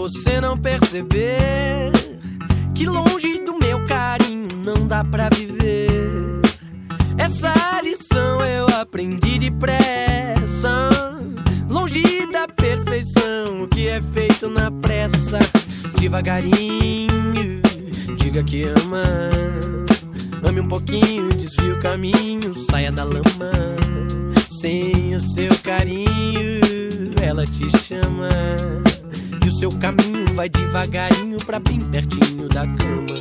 você não perceber que longe do meu carinho não dá pra viver. Essa lição eu aprendi depressa, longe da perfeição, o que é feito na pressa. Devagarinho, diga que ama, ame um pouquinho, desvie o caminho, saia da lama. Sem o seu carinho, ela te chama, e o seu caminho vai devagarinho pra bem pertinho da cama.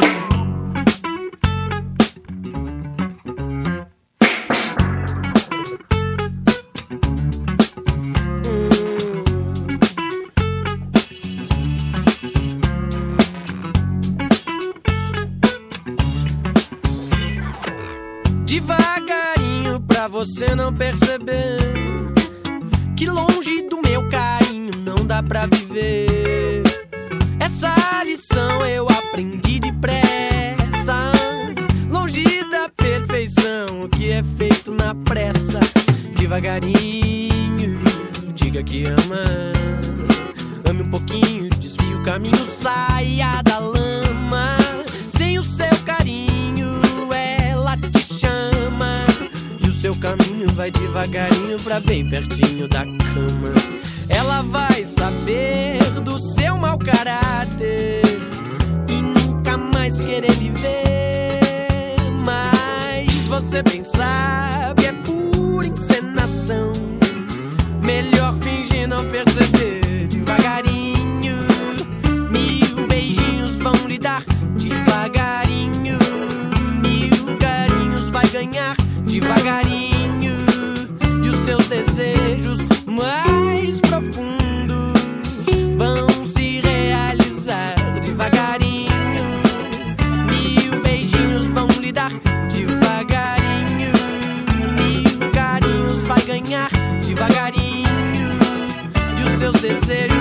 Devagarinho pra você não perceber que longe do meu carinho não dá pra viver. Essa lição eu aprendi depressa, longe da perfeição, o que é feito na pressa. Devagarinho, diga que ama, ame um pouquinho, desvie o caminho, saia da lama. Sem o seu carinho, ela te chama, e o seu caminho vai devagarinho pra bem pertinho da cama. Ela vai saber do seu mau caráter e nunca mais querer lhe ver. Mas você bem sabe, é pura encenação, melhor fingir não perceber. Devagarinho, 1000 beijinhos vão lhe dar. Devagarinho, 1000 carinhos vai ganhar. Devagarinho, e os seus desejos mais profundos vão se realizar. Devagarinho, 1000 beijinhos vão lhe dar. Devagarinho, 1000 carinhos vai ganhar. Devagarinho, e os seus desejos